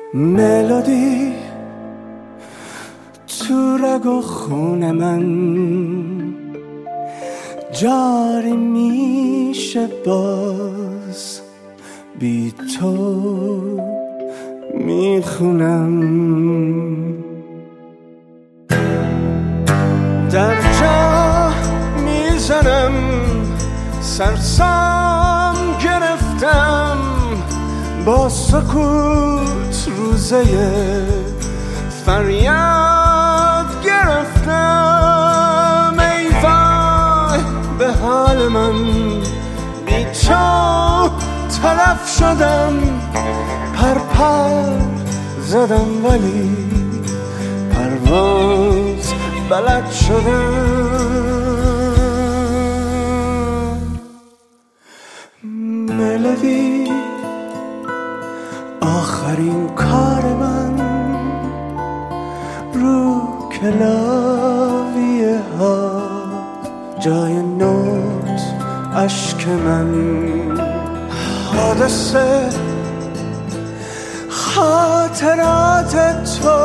ملودی تو رگ و خون من جاری میشه باز بی تو میخونم در جا میزنم سرسام گرفتم با سکوت روزه فریاد گرفتم ای وای به حال من بی تو تلف شدم پر زدم ولی پرواز بلد شدم ملودی آخرین کار من رو کلاویه ها جای نوت عشق من حادثه خاطرات تو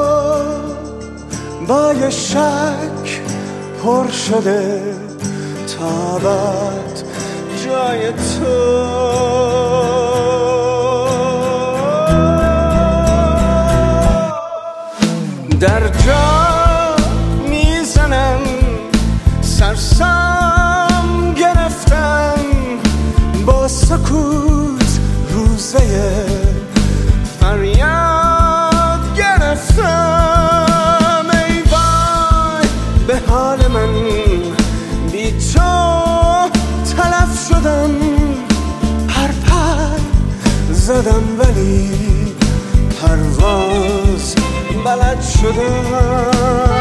با یه شک پر شده تا بعد جای تو در جا میزنم سرسام گرفتم با سکوت روزه فریاد گرفتم ای وای به حال من بی تو تلف شدم پر زدم ولی پرواز بلد شدم